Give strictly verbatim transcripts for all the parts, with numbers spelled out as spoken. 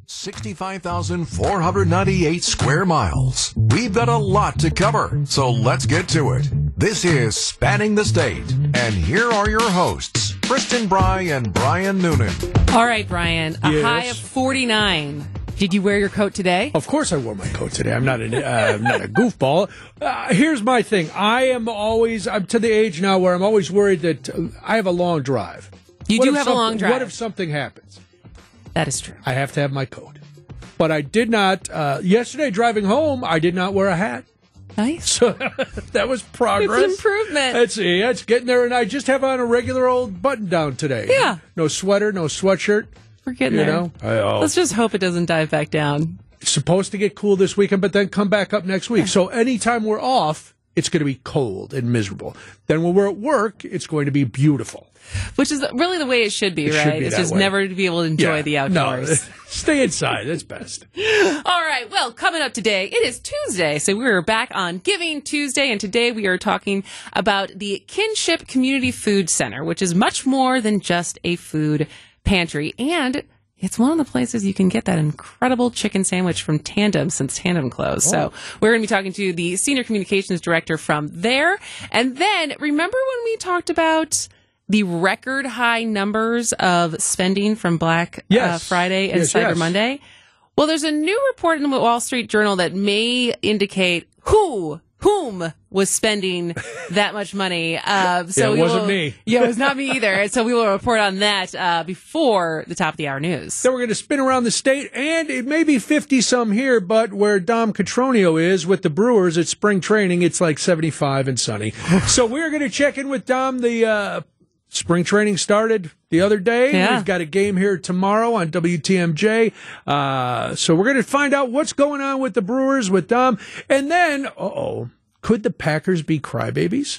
sixty-five thousand four hundred ninety-eight square miles. We've got a lot to cover, so let's get to it. This is Spanning the State, and here are your hosts, Kristen Bry and Brian Noonan. All right, Brian, a Yes. high of forty-nine. Did you wear your coat today? Of course I wore my coat today. I'm not a, uh, I'm not a goofball. Uh, here's my thing. I am always, I'm to the age now where I'm always worried that uh, I have a long drive. You What do if have a some- long drive. What if something happens? That is true. I have to have my coat. But I did not, uh, yesterday driving home, I did not wear a hat. Nice. So that was progress. It's improvement. That's yeah, it's getting there, and I just have on a regular old button down today. Yeah. No sweater, no sweatshirt. We're getting You there. know, I, oh, Let's just hope it doesn't dive back down. it's supposed to get cool this weekend, but then come back up next week. So anytime we're off, it's going to be cold and miserable. Then when we're at work, it's going to be beautiful. Which is really the way it should be, It right? should be it's that just way. never to be able to enjoy Yeah. the outdoors. No, stay inside. That's best. All right. Well, coming up today, it is Tuesday. So we're back on Giving Tuesday. And today we are talking about the Kinship Community Food Center, which is much more than just a food pantry. And it's one of the places you can get that incredible chicken sandwich from Tandem since Tandem closed. So we're going to be talking to the Senior Communications Director from there. And then remember when we talked about the record high numbers of spending from Black uh, Yes. Friday and Yes, Cyber yes. Monday? Well, there's a new report in the Wall Street Journal that may indicate who, whom was spending that much money. Uh, so Yeah, it we wasn't will- me. Yeah, it was not me either. And so we will report on that uh, before the top of the hour news. Then we're going to spin around the state, and it may be fifty-some here, but where Dom Catronio is with the Brewers at spring training, it's like seventy-five and sunny. So we're going to check in with Dom. The uh, spring training started the other day. Yeah. We've got a game here tomorrow on W T M J. Uh, so we're going to find out what's going on with the Brewers, with Dom. And then, uh-oh, could the Packers be crybabies?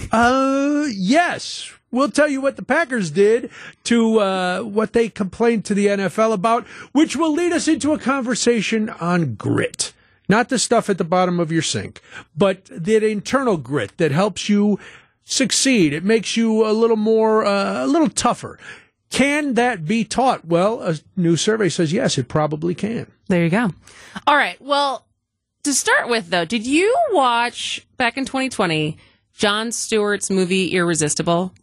uh, yes. We'll tell you what the Packers did to uh, what they complained to the N F L about, which will lead us into a conversation on grit. Not the stuff at the bottom of your sink, but that internal grit that helps you succeed. It makes you a little more, uh, a little tougher. Can that be taught? Well, a new survey says yes, it probably can. There you go. All right. Well, to start with, though, did you watch back in twenty twenty Jon Stewart's movie Irresistible?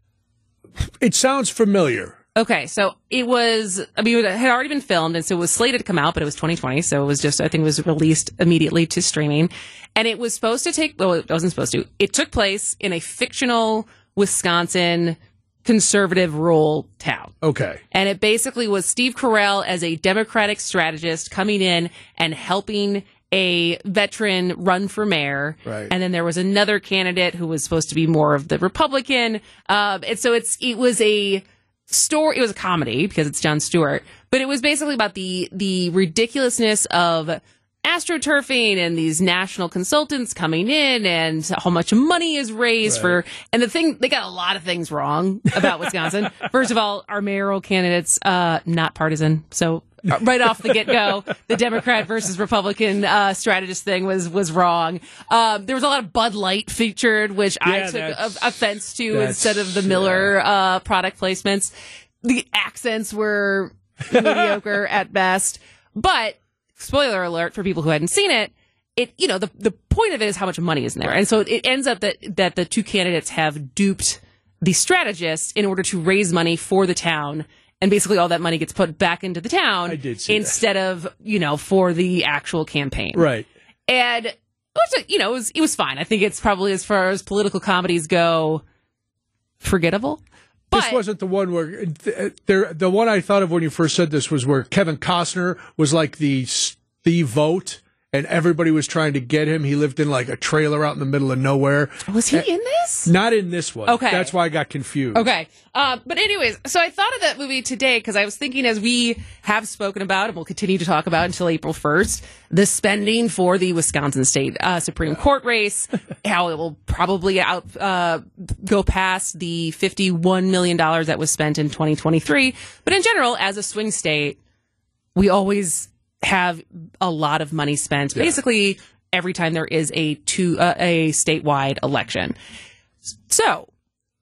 It sounds familiar. Okay, so it was, I mean, it had already been filmed, and so it was slated to come out, but it was twenty twenty, so it was just, I think it was released immediately to streaming. And it was supposed to take, well, it wasn't supposed to. It took place in a fictional Wisconsin conservative rural town. Okay. And it basically was Steve Carell as a Democratic strategist coming in and helping a veteran run for mayor. Right. And then there was another candidate who was supposed to be more of the Republican. Um, and so it's it was a story. It was a comedy because it's Jon Stewart, but it was basically about the the ridiculousness of astroturfing and these national consultants coming in and how much money is raised Right. for. And the thing, they got a lot of things wrong about Wisconsin. First of all, our mayoral candidates, uh, not partisan. So uh, right off the get go, the Democrat versus Republican uh, strategist thing was was wrong. Um, there was a lot of Bud Light featured, which I Yeah, took that's- a- offense to that's- instead of the Miller uh, product placements. The accents were mediocre at best, but spoiler alert for people who hadn't seen it. It, you know, the the point of it is how much money is in there, and so it ends up that that the two candidates have duped the strategists in order to raise money for the town, and basically all that money gets put back into the town I did see that. instead of you know for the actual campaign. Right. And it was, you know, it was, it was fine. I think it's probably, as far as political comedies go, forgettable. But This wasn't the one where th- there. The one I thought of when you first said this was where Kevin Costner was like the the vote, and everybody was trying to get him. He lived in like a trailer out in the middle of nowhere. was he in this? Not in this one. Okay. That's why I got confused. Okay. Uh, but anyways, so I thought of that movie today because I was thinking, as we have spoken about and we'll continue to talk about until April first, the spending for the Wisconsin State uh, Supreme Court race, how it will probably out uh, go past the fifty-one million dollars that was spent in twenty twenty-three. But in general, as a swing state, we always have a lot of money spent Yeah. basically every time there is a two uh, a statewide election. So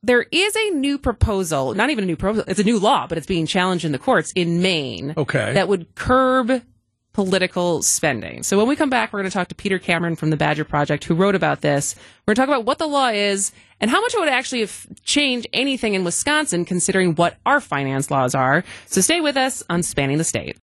there is a new proposal, not even a new proposal, it's a new law, but it's being challenged in the courts in Maine. Okay. That would curb political spending. So when we come back, we're going to talk to Peter Cameron from the Badger Project, who wrote about this. We're going to talk about what the law is and how much it would actually f- change anything in Wisconsin, considering what our finance laws are. So stay with us on Spanning the State.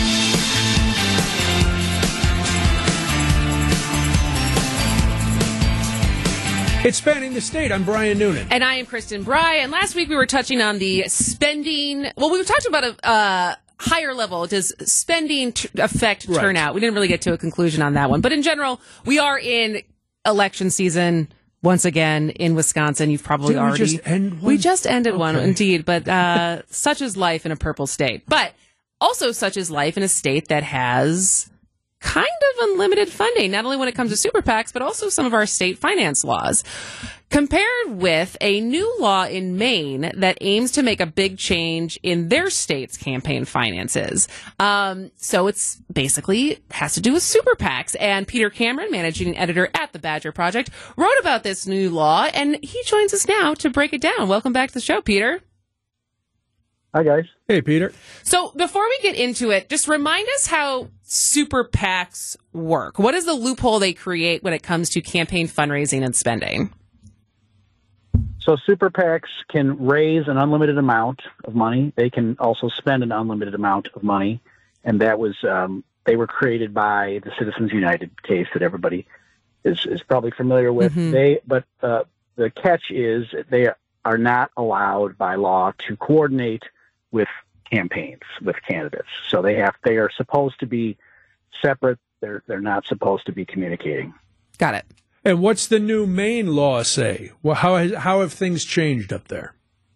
It's Spanning the State. I'm Brian Noonan. And I am Kristen Bry. And last week we were touching on the spending. Well, we were talking about a uh, higher level. Does spending t- affect Right. turnout? We didn't really get to a conclusion on that one. But in general, we are in election season once again in Wisconsin. You've probably Didn't we already. just end one? We just ended one, Okay. indeed. But uh, such is life in a purple state. But also such is life in a state that has kind of unlimited funding, not only when it comes to super PACs, but also some of our state finance laws. Compared with a new law in Maine that aims to make a big change in their state's campaign finances. Um, so it's basically has to do with super PACs. And Peter Cameron, managing editor at the Badger Project, wrote about this new law, and he joins us now to break it down. Welcome back to the show, Peter. Hi, guys. Hey, Peter. So before we get into it, just remind us how super PACs work. What is the loophole they create when it comes to campaign fundraising and spending? So super PACs can raise an unlimited amount of money. They can also spend an unlimited amount of money. And that was, um, they were created by the Citizens United case that everybody is, is probably familiar with. Mm-hmm. They, but uh, the catch is they are not allowed by law to coordinate with campaigns, with candidates. So they have, they are supposed to be separate. They're, they're not supposed to be communicating. Got it. And what's the new Maine law say? Well, how has, how have things changed up there?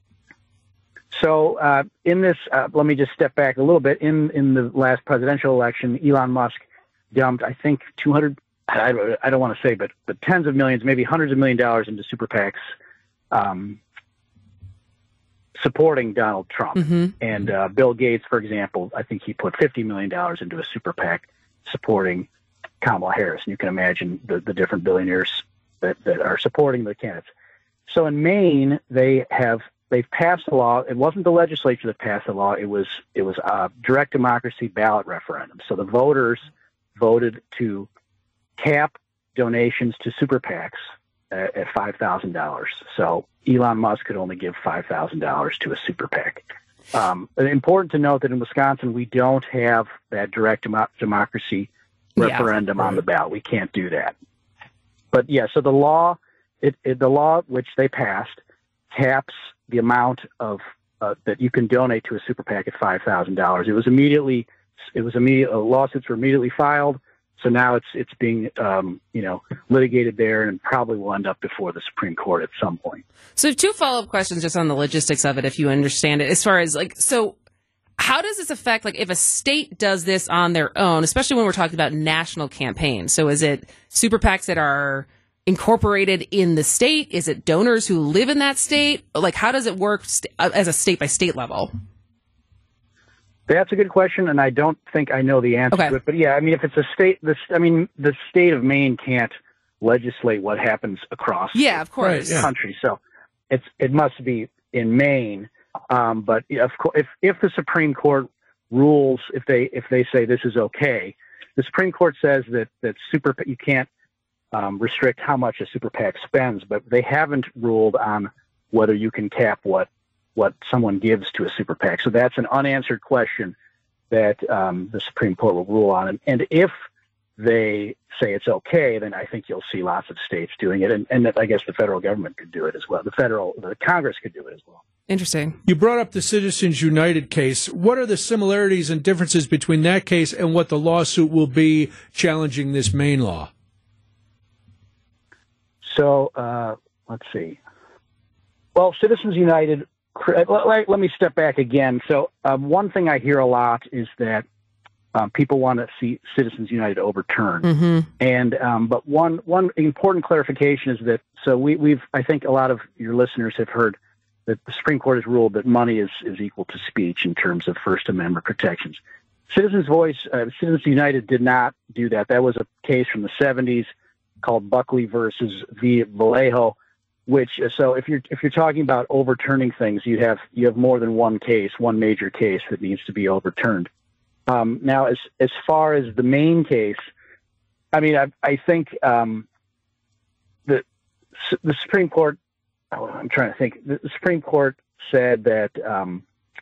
So uh, in this, uh, let me just step back a little bit. In in the last presidential election, Elon Musk dumped, I think, two hundred. I, I don't want to say, but but tens of millions, maybe hundreds of million dollars into super PACs, um, supporting Donald Trump. Mm-hmm. And uh, Bill Gates, for example, I think he put fifty million dollars into a super PAC supporting Kamala Harris. And you can imagine the, the different billionaires that, that are supporting the candidates. So in Maine, they have they've passed a law. It wasn't the legislature that passed the law. It was it was a direct democracy ballot referendum. So the voters voted to cap donations to super PACs at, at five thousand dollars. So Elon Musk could only give five thousand dollars to a super PAC. Um, important to note that in Wisconsin, we don't have that direct demo- democracy referendum Yeah, on the ballot. We can't do that. But yeah, so the law, it, it, the law which they passed caps the amount of uh, that you can donate to a super PAC at five thousand dollars. It was immediately, it was immediate. Uh, lawsuits were immediately filed. So now it's it's being um, you know litigated there and probably will end up before the Supreme Court at some point. So two follow-up questions just on the logistics of it, if you understand it, as far as like, so how does this affect, like, if a state does this on their own, especially when we're talking about national campaigns? So is it super PACs that are incorporated in the state? Is it donors who live in that state? Like, how does it work st- as a state-by-state level? That's a good question, and I don't think I know the answer Okay. to it. But yeah, I mean, if it's a state, this, I mean, the state of Maine can't legislate what happens across Yeah, of course. Right, the yeah. country, so it's it must be in Maine. Um, but yeah, of course, if if the Supreme Court rules, if they if they say this is okay, the Supreme Court says that that super you can't um, restrict how much a super PAC spends, but they haven't ruled on whether you can cap what what someone gives to a super PAC. So that's an unanswered question that um, the Supreme Court will rule on. And, and if they say it's okay, then I think you'll see lots of states doing it. And, and I guess the federal government could do it as well. The federal, the Congress could do it as well. Interesting. You brought up the Citizens United case. What are the similarities and differences between that case and what the lawsuit will be challenging this Maine law? So uh, let's see. Well, Citizens United, let, let me step back again. So um, one thing I hear a lot is that um, people want to see Citizens United overturned. Mm-hmm. And um, but one one important clarification is that so we, we've I think a lot of your listeners have heard that the Supreme Court has ruled that money is, is equal to speech in terms of First Amendment protections. Citizens Voice, uh, Citizens United did not do that. That was a case from the seventies called Buckley versus V. Vallejo. which so if you're if you're talking about overturning things, you have you have more than one case, one major case that needs to be overturned. Um, now, as as far as the main case, I mean, I, I think um, the the Supreme Court. Oh, I'm trying to think. The Supreme Court said that um,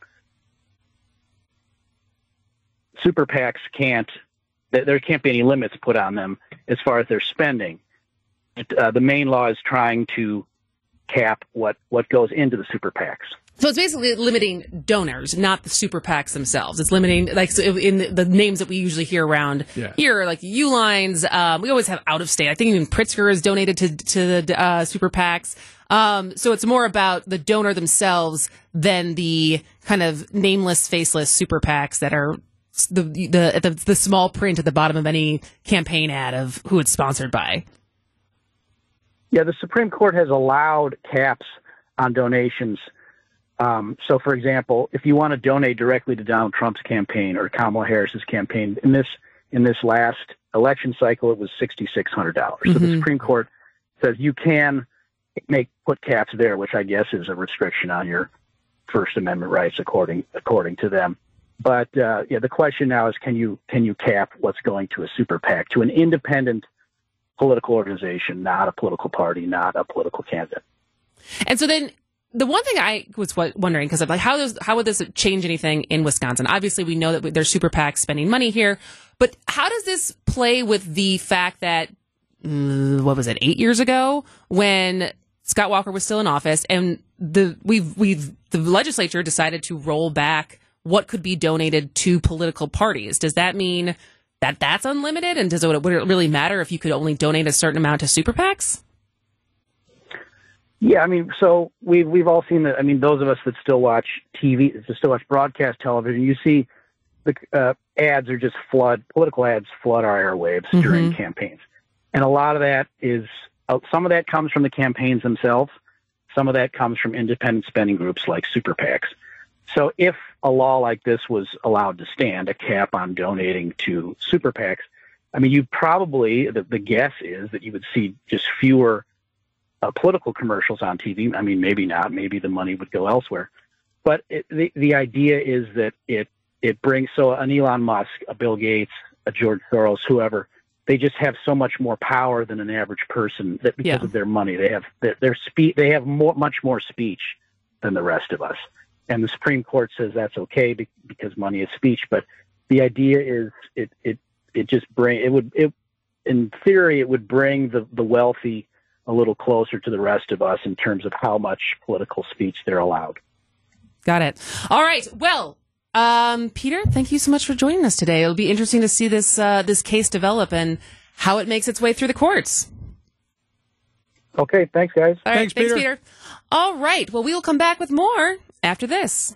super PACs can't. There can't be any limits put on them as far as their spending. It, uh, the Maine law is trying to cap what, what goes into the super PACs. So it's basically limiting donors, not the super PACs themselves. It's limiting, like, so in the, the names that we usually hear around yeah. here, like Uline's. Um, we always have out of state. I think even Pritzker is donated to to the uh, super PACs. Um, so it's more about the donor themselves than the kind of nameless, faceless super PACs that are the the the, the small print at the bottom of any campaign ad of who it's sponsored by. Yeah, the Supreme Court has allowed caps on donations. Um, so, for example, if you want to donate directly to Donald Trump's campaign or Kamala Harris's campaign, in this in this last election cycle, it was six thousand six hundred dollars. Mm-hmm. So the Supreme Court says you can make put caps there, which I guess is a restriction on your First Amendment rights, according according to them. But uh, yeah, the question now is, can you can you cap what's going to a super PAC, to an independent political organization, not a political party, not a political candidate? And so then the one thing I was wondering, because of like, how does how would this change anything in Wisconsin? Obviously, we know that there's super PACs spending money here, but how does this play with the fact that mm, what was it, eight years ago when Scott Walker was still in office, and the we've we've the legislature decided to roll back what could be donated to political parties? Does that mean that that's unlimited? And does it, would it really matter if you could only donate a certain amount to super PACs? Yeah, I mean, so we've, we've all seen that. I mean, those of us that still watch T V, that still watch broadcast television, you see the uh, ads are just flood, political ads flood our airwaves mm-hmm. during campaigns. And a lot of that is, uh, some of that comes from the campaigns themselves. Some of that comes from independent spending groups like super PACs. So if a law like this was allowed to stand, a cap on donating to super PACs, I mean, you probably, the, the guess is that you would see just fewer uh, political commercials on T V. I mean, maybe not. Maybe the money would go elsewhere. But it, the, the idea is that it, it brings, so an Elon Musk, a Bill Gates, a George Soros, whoever, they just have so much more power than an average person that because yeah. of their money. They have their, their speech, they have more, much more speech than the rest of us. And the Supreme Court says that's okay because money is speech. But the idea is it it it just bring it would it in theory it would bring the, the wealthy a little closer to the rest of us in terms of how much political speech they're allowed. Got it. All right. Well, um, Peter, thank you so much for joining us today. It'll be interesting to see this uh, this case develop and how it makes its way through the courts. Okay. Thanks, guys. All right, thanks, thanks Peter. Peter. All right. Well, we will come back with more after this.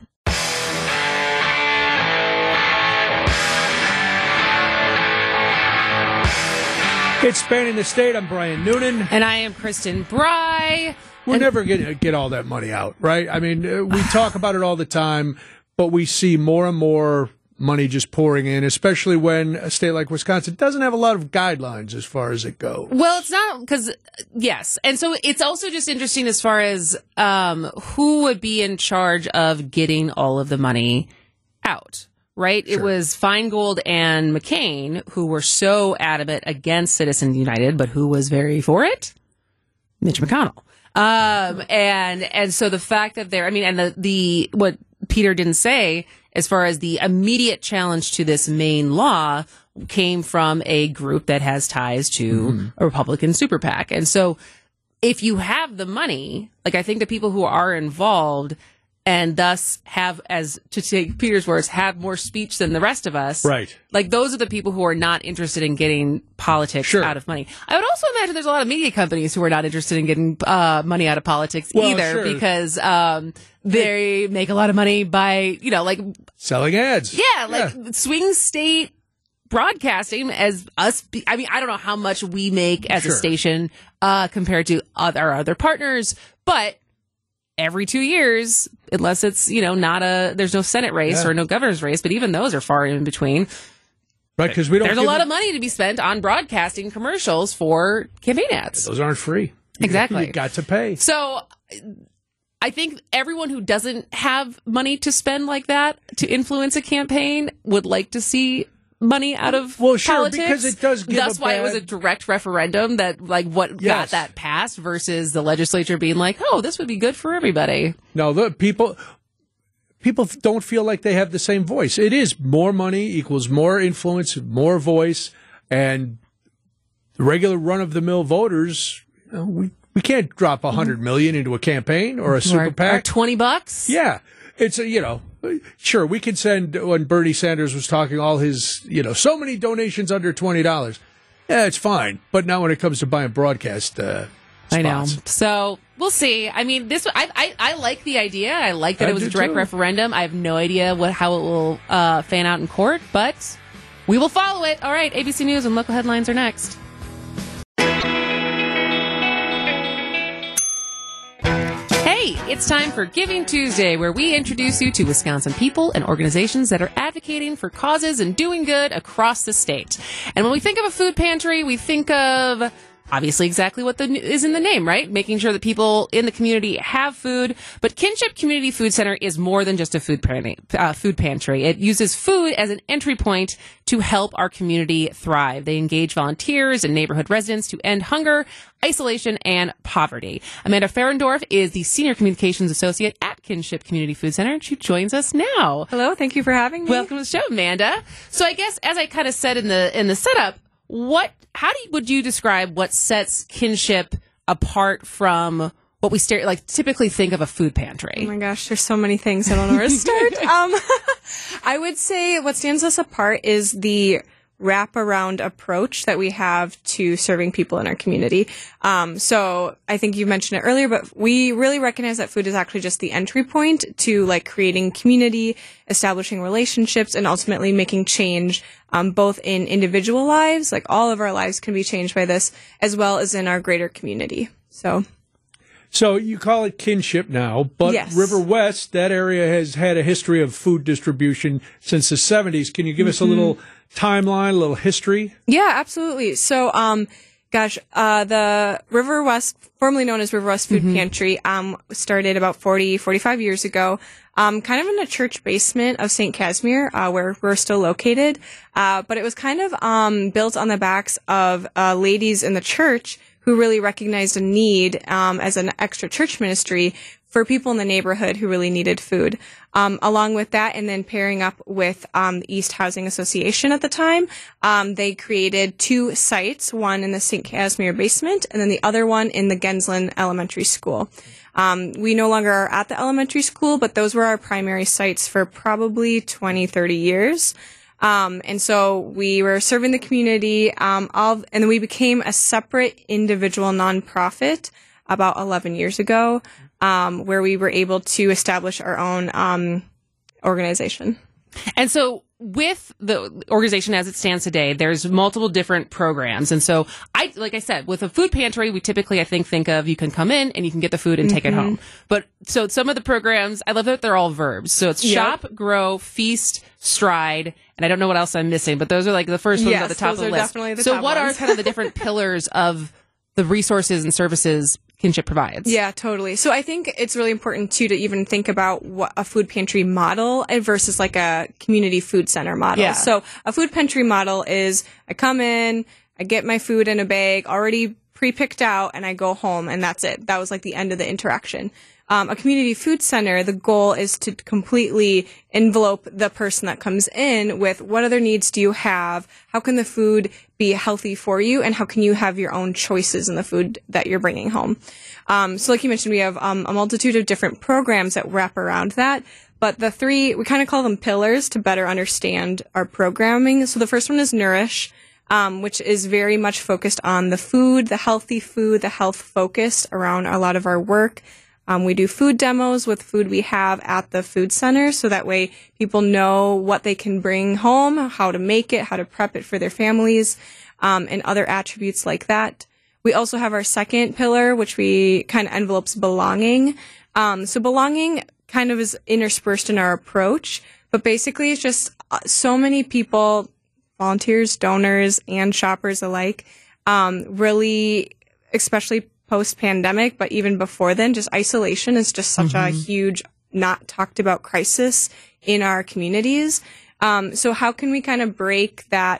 It's Spanning the State. I'm Brian Noonan. And I am Kristen Bry. We're and- never going to get all that money out, right? I mean, uh, we talk about it all the time, but we see more and more money just pouring in, especially when a state like Wisconsin doesn't have a lot of guidelines as far as it goes. Well, it's not because, yes. And so it's also just interesting as far as um, who would be in charge of getting all of the money out, right? Sure. It was Feingold and McCain who were so adamant against Citizens United, but who was very for it? Mitch McConnell. Um, and, and so the fact that they're, I mean, and the, the, what Peter didn't say as far as the immediate challenge to this Maine law came from a group that has ties to mm-hmm. a Republican super PAC. And so if you have the money, like I think the people who are involved and thus have, as to take Peter's words, have more speech than the rest of us. Right. Like those are the people who are not interested in getting politics sure. out of money. I would also imagine there's a lot of media companies who are not interested in getting uh, money out of politics well, either sure. because um, they make a lot of money by, you know, like selling ads. Yeah, like yeah. swing state broadcasting as us. I mean, I don't know how much we make as sure. a station uh, compared to other other partners, but every two years, unless it's, you know, not a, there's no Senate race yeah. or no governor's race, but even those are far in between. Right, because we don't. There's a lot them- of money to be spent on broadcasting commercials for campaign ads. Those aren't free. Exactly. You got to pay. So I think everyone who doesn't have money to spend like that to influence a campaign would like to see money out of well, sure, politics. because it does give That's a why bad... it was a direct referendum that, like, what Yes. got that passed versus the legislature being like, oh, this would be good for everybody. No, the people... People don't feel like they have the same voice. It is more money equals more influence, more voice, and the regular run-of-the-mill voters, you know, we, we can't drop a hundred million into a campaign or a super Or, PAC. or twenty bucks? Yeah. It's, a, you know, sure, we can send, when Bernie Sanders was talking, all his, you know, so many donations under twenty dollars. Yeah, it's fine. But now when it comes to buying broadcast uh, spots. I know. So we'll see. I mean, this I, I I like the idea. I like that I it was do a direct too. referendum. I have no idea what how it will uh, fan out in court, but we will follow it. All right, A B C News and local headlines are next. Hey, it's time for Giving Tuesday, where we introduce you to Wisconsin people and organizations that are advocating for causes and doing good across the state. And when we think of a food pantry, we think of obviously exactly what the, is in the name, right? Making sure that people in the community have food. But Kinship Community Food Center is more than just a food pantry. Uh, food pantry. It uses food as an entry point to help our community thrive. They engage volunteers and neighborhood residents to end hunger, isolation, and poverty. Amanda Ferendorf is the Senior Communications Associate at Kinship Community Food Center, and she joins us now. Hello, thank you for having me. Welcome to the show, Amanda. So I guess, as I kind of said in the in the setup, what, how do you, would you describe what sets Kinship apart from what we stare, like typically think of a food pantry? Oh my gosh, there's so many things. I don't know where to start. um, I would say what stands us apart is the wraparound approach that we have to serving people in our community. Um, so I think you mentioned it earlier, but we really recognize that food is actually just the entry point to like creating community, establishing relationships, and ultimately making change, um, both in individual lives, like all of our lives can be changed by this, as well as in our greater community. So. So you call it Kinship now, but Yes. River West, that area has had a history of food distribution since the seventies. Can you give us a little timeline, a little history? Yeah, absolutely. So, um, gosh, uh, the River West, formerly known as River West Food Pantry, um, started about forty, forty-five years ago, um, kind of in a church basement of Saint Casimir, uh, where we're still located. Uh, but it was kind of, um, built on the backs of, uh, ladies in the church who really recognized a need, um, as an extra church ministry for people in the neighborhood who really needed food. Um, along with that, and then pairing up with um, the East Housing Association at the time, um, they created two sites, one in the Saint Casimir basement and then the other one in the Gensland Elementary School. Um, we no longer are at the elementary school, but those were our primary sites for probably twenty, thirty years. Um, and so we were serving the community, um, all, and then we became a separate individual nonprofit about eleven years ago, um, where we were able to establish our own, um, organization. And so with the organization as it stands today, there's multiple different programs. And so I, like I said, with a food pantry, we typically, I think, think of you can come in and you can get the food and take it home. But so some of the programs, I love that they're all verbs. So it's Yep. shop, grow, feast, stride. And I don't know what else I'm missing, but those are like the first ones Yes, at the top those of the are list. definitely the so top what ones. are kind of the different pillars of the resources and services Kinship provides? Yeah, totally. So I think it's really important too to even think about what a food pantry model versus like a community food center model. Yeah. So a food pantry model is I come in, I get my food in a bag already pre-picked out, and I go home, and that's it. That was like the end of the interaction. Um, a community food center, the goal is to completely envelope the person that comes in with what other needs do you have? How can the food be healthy for you? And how can you have your own choices in the food that you're bringing home? Um, so like you mentioned, we have um, a multitude of different programs that wrap around that. But the three, we kind of call them pillars to better understand our programming. So the first one is Nourish, um, which is very much focused on the food, the healthy food, the health focused around a lot of our work. Um, we do food demos with food we have at the food center, so that way people know what they can bring home, how to make it, how to prep it for their families, um, and other attributes like that. We also have our second pillar, which we kind of envelopes belonging. Um, so belonging kind of is interspersed in our approach, but basically it's just uh, so many people, volunteers, donors, and shoppers alike, um, really, especially post-pandemic, but even before then, just isolation is just such mm-hmm. a huge, not talked about crisis in our communities. Um, so how can we kind of break that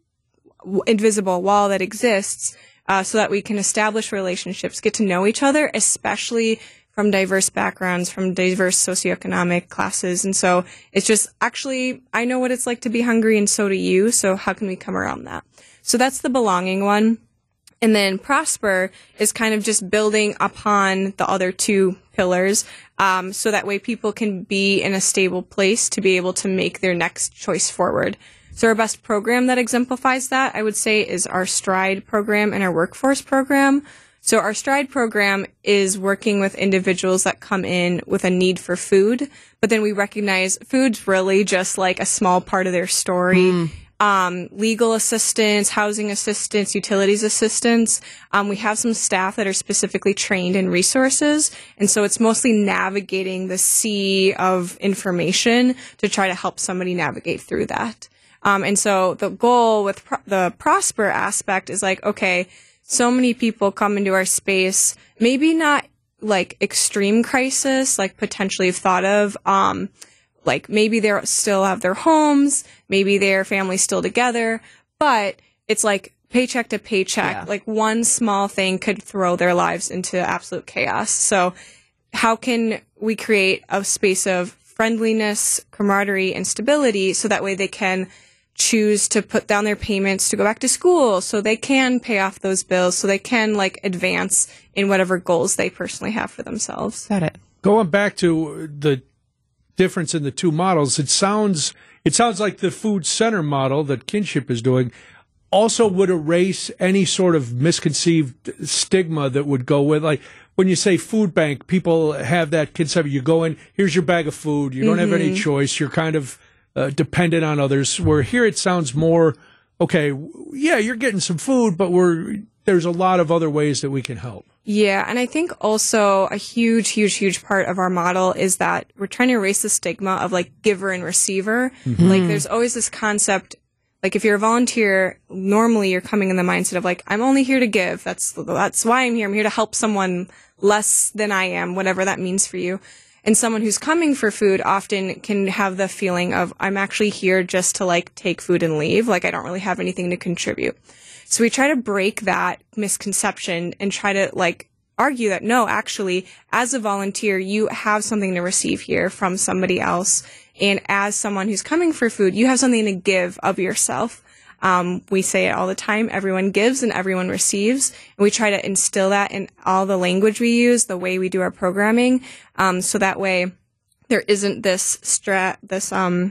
w- invisible wall that exists uh, so that we can establish relationships, get to know each other, especially from diverse backgrounds, from diverse socioeconomic classes. And so it's just actually, I know what it's like to be hungry and so do you. So how can we come around that? So that's the belonging one. And then prosper is kind of just building upon the other two pillars. Um, so that way people can be in a stable place to be able to make their next choice forward. So our best program that exemplifies that, I would say, is our STRIDE program and our workforce program. So our STRIDE program is working with individuals that come in with a need for food, but then we recognize food's really just like a small part of their story. Mm. Um, legal assistance, housing assistance, utilities assistance. Um, we have some staff that are specifically trained in resources. And so it's mostly navigating the sea of information to try to help somebody navigate through that. Um, and so the goal with pro- the prosper aspect is like, okay, so many people come into our space, maybe not like extreme crisis, like potentially thought of, um, like maybe they still have their homes, maybe their family's still together, but it's like paycheck to paycheck. Yeah. Like one small thing could throw their lives into absolute chaos. So how can we create a space of friendliness, camaraderie, and stability so that way they can choose to put down their payments to go back to school, so they can pay off those bills, so they can like advance in whatever goals they personally have for themselves. Got it. Going back to the difference in the two models, it sounds it sounds like the food center model that Kinship is doing also would erase any sort of misconceived stigma that would go with, like when you say food bank, people have that concept. You go in, here's your bag of food, you don't mm-hmm. have any choice, you're kind of Uh, dependent on others, where here it sounds more, okay, yeah, you're getting some food, but we're there's a lot of other ways that we can help. Yeah, and I think also a huge, huge, huge part of our model is that we're trying to erase the stigma of like giver and receiver. Mm-hmm. Like there's always this concept, like if you're a volunteer, normally you're coming in the mindset of like, I'm only here to give. That's that's why I'm here. I'm here to help someone less than I am, whatever that means for you. And someone who's coming for food often can have the feeling of, I'm actually here just to like take food and leave. Like I don't really have anything to contribute. So we try to break that misconception and try to like argue that no, actually, as a volunteer, you have something to receive here from somebody else. And as someone who's coming for food, you have something to give of yourself. Um, we say it all the time, everyone gives and everyone receives. And we try to instill that in all the language we use, the way we do our programming. Um, so that way there isn't this strat, this, um,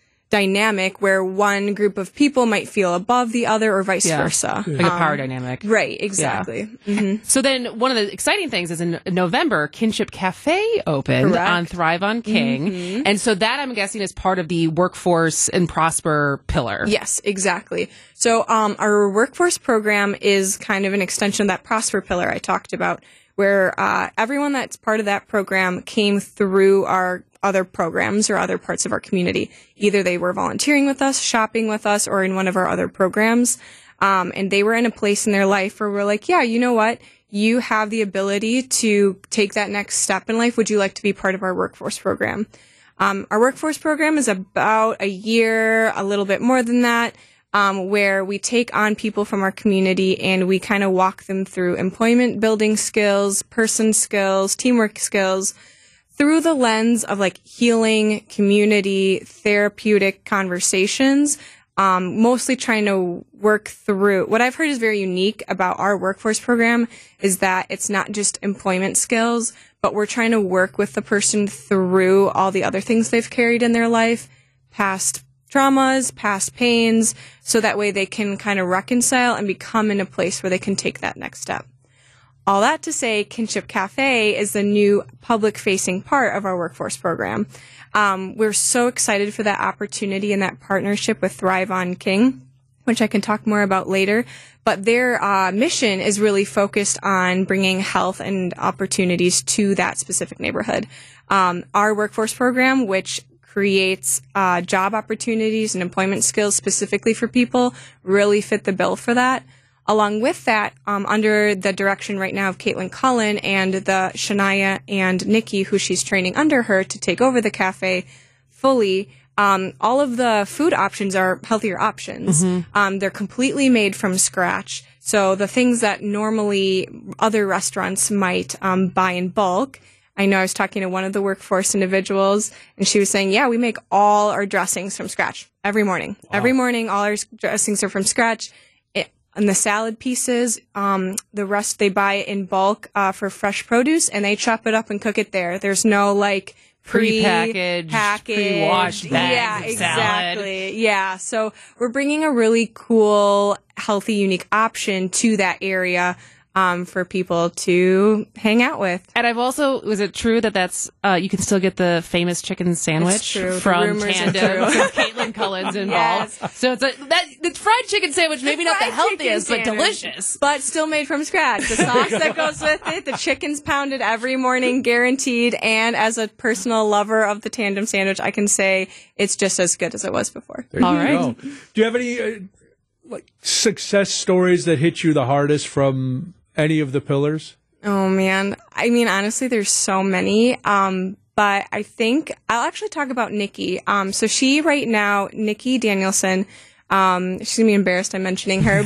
dynamic where one group of people might feel above the other or vice yeah. versa. Like um, a power dynamic. Right, exactly. Yeah. Mm-hmm. So then one of the exciting things is in November, Kinship Cafe opened Correct. on Thrive on King. Mm-hmm. And so that, I'm guessing, is part of the workforce and prosper pillar. Yes, exactly. So um, our workforce program is kind of an extension of that prosper pillar I talked about, where uh, everyone that's part of that program came through our other programs or other parts of our community. Either they were volunteering with us, shopping with us, or in one of our other programs. Um, and they were in a place in their life where we're like, yeah, you know what? You have the ability to take that next step in life. Would you like to be part of our workforce program? Um, our workforce program is about a year, a little bit more than that, um, where we take on people from our community and we kind of walk them through employment building skills, person skills, teamwork skills, through the lens of like healing, community, therapeutic conversations, um, mostly trying to work through. What I've heard is very unique about our workforce program is that it's not just employment skills, but we're trying to work with the person through all the other things they've carried in their life, past traumas, past pains, so that way they can kind of reconcile and become in a place where they can take that next step. All that to say, Kinship Cafe is the new public-facing part of our workforce program. Um, we're so excited for that opportunity and that partnership with Thrive on King, which I can talk more about later. But their uh, mission is really focused on bringing health and opportunities to that specific neighborhood. Um, our workforce program, which creates uh, job opportunities and employment skills specifically for people, really fit the bill for that. Along with that, um, under the direction right now of Caitlin Cullen and the Shania and Nikki, who she's training under her to take over the cafe fully, um, all of the food options are healthier options. Mm-hmm. Um, they're completely made from scratch. So the things that normally other restaurants might um, buy in bulk. I know I was talking to one of the workforce individuals, and she was saying, yeah, we make all our dressings from scratch every morning. Wow. Every morning, all our dressings are from scratch. It, and the salad pieces, um, the rest they buy in bulk uh, for fresh produce, and they chop it up and cook it there. There's no, like, pre-packaged, pre-packaged, pre-washed bags yeah, of exactly. salad. Yeah, so we're bringing a really cool, healthy, unique option to that area um, for people to hang out with. And I've also, was it true that that's, uh, you can still get the famous chicken sandwich true. from The Tandem since Caitlin Cullen's involved. Yes. So it's a, that, the fried chicken sandwich, maybe not the fried healthiest, but chicken sandwich, delicious. But still made from scratch. The sauce that goes with it, the chicken's pounded every morning, guaranteed. And as a personal lover of the Tandem sandwich, I can say it's just as good as it was before. There All you right. go. Do you have any uh, like success stories that hit you the hardest from any of the pillars? Oh, man. I mean, honestly, there's so many. Um, but I think I'll actually talk about Nikki. Um, so she right now, Nikki Danielson, um, she's going to be embarrassed I'm mentioning her,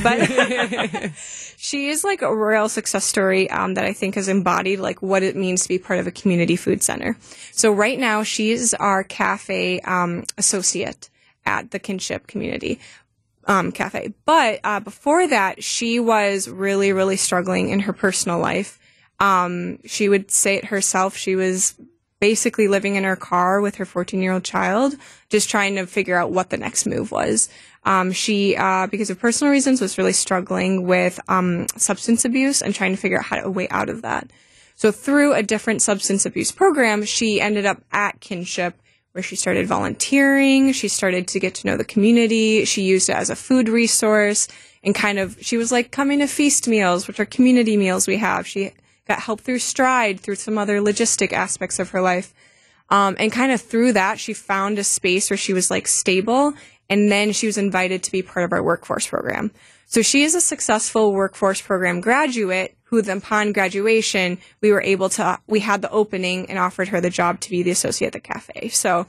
but she is like a real success story um, that I think has embodied like what it means to be part of a community food center. So right now, she is our cafe um, associate at the Kinship Community Um, cafe. But uh, before that, she was really, really struggling in her personal life. Um, she would say it herself. She was basically living in her car with her fourteen-year-old child, just trying to figure out what the next move was. Um, she, uh, because of personal reasons, was really struggling with um, substance abuse and trying to figure out how to a way out of that. So through a different substance abuse program, she ended up at Kinship, where she started volunteering. She started to get to know the community. She used it as a food resource and kind of, she was like coming to feast meals, which are community meals we have. She got help through Stride, through some other logistic aspects of her life. Um, and kind of through that, she found a space where she was like stable. And then she was invited to be part of our workforce program. So she is a successful workforce program graduate who then upon graduation, we were able to, we had the opening and offered her the job to be the associate at the cafe. So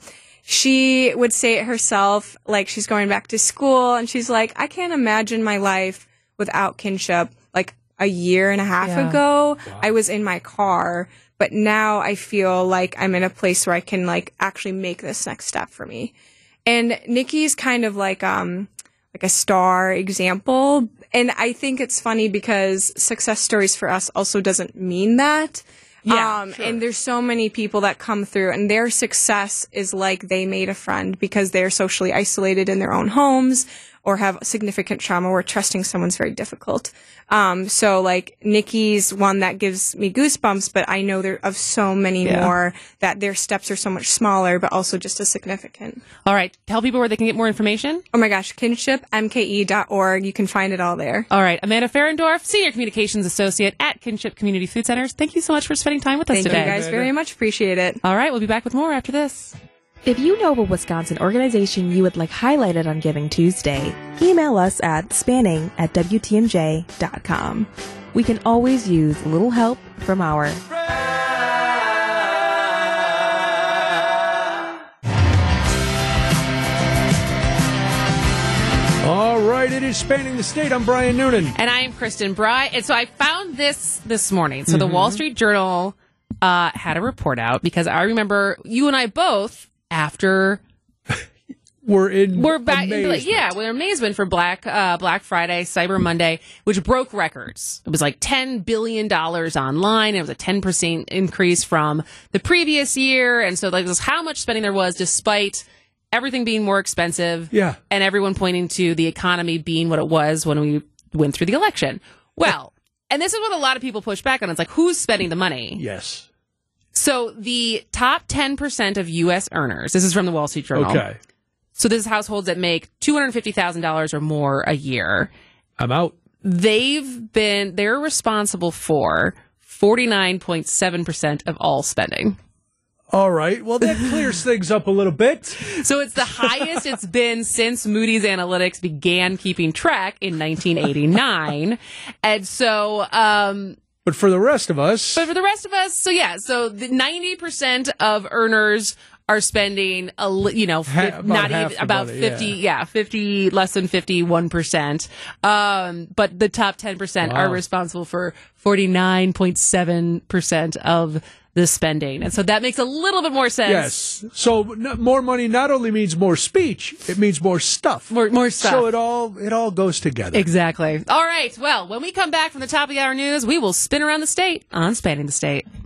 she would say it herself, like she's going back to school and she's like, I can't imagine my life without Kinship. Like a year and a half Yeah. ago, wow. I was in my car, but now I feel like I'm in a place where I can like actually make this next step for me. And Nikki's kind of like, um, like a star example. And I think it's funny because success stories for us also doesn't mean that. Yeah, um, sure. And there's so many people that come through and their success is like they made a friend because they're socially isolated in their own homes or have significant trauma where trusting someone's very difficult. Um, so like Nikki's one that gives me goosebumps, but I know there of so many Yeah. more that their steps are so much smaller, but also just as significant. All right. Tell people where they can get more information. Oh my gosh, kinship m k e dot org. You can find it all there. All right. Amanda Ferendorf, Senior Communications Associate at Kinship Community Food Centers. Thank you so much for spending time with us Thank today. you guys very much. Appreciate it. All right. We'll be back with more after this. If you know of a Wisconsin organization you would like highlighted on Giving Tuesday, email us at spanning at w t m j dot com. We can always use a little help from our All right, it is Spanning the State. I'm Brian Noonan. And I am Kristen Bry. And so I found this this morning. So the Wall Street Journal uh, had a report out because I remember you and I both, after We're in we're back, amazement. yeah, we're amazement for Black uh, Black Friday, Cyber Monday, which broke records. It was like ten billion dollars online. It was a ten percent increase from the previous year, and so like this is how much spending there was, despite everything being more expensive. Yeah. and everyone pointing to the economy being what it was when we went through the election. Well, and this is what a lot of people push back on. It's like, who's spending the money? Yes. So the top ten percent of U S earners. This is from the Wall Street Journal. Okay. So this is households that make two hundred fifty thousand dollars or more a year. I'm out. They've been, they're responsible for forty-nine point seven percent of all spending. All right. Well, that clears things up a little bit. So it's the highest it's been since Moody's Analytics began keeping track in nineteen eighty-nine. And so, um, But for the rest of us, but for the rest of us, so yeah, so the ninety percent of earners are spending a li- you know Ha- fif- about not half even the about money, fifty yeah. yeah fifty less than fifty-one percent. Um, but the top ten percent Wow. are responsible for forty-nine point seven percent of the spending, and so that makes a little bit more sense. yes. So n- more money not only means more speech, it means more stuff. More more stuff. So it all it all goes together. Exactly. All right. Well, when we come back from the top of the hour news, we will spin around the state on Spanning the State.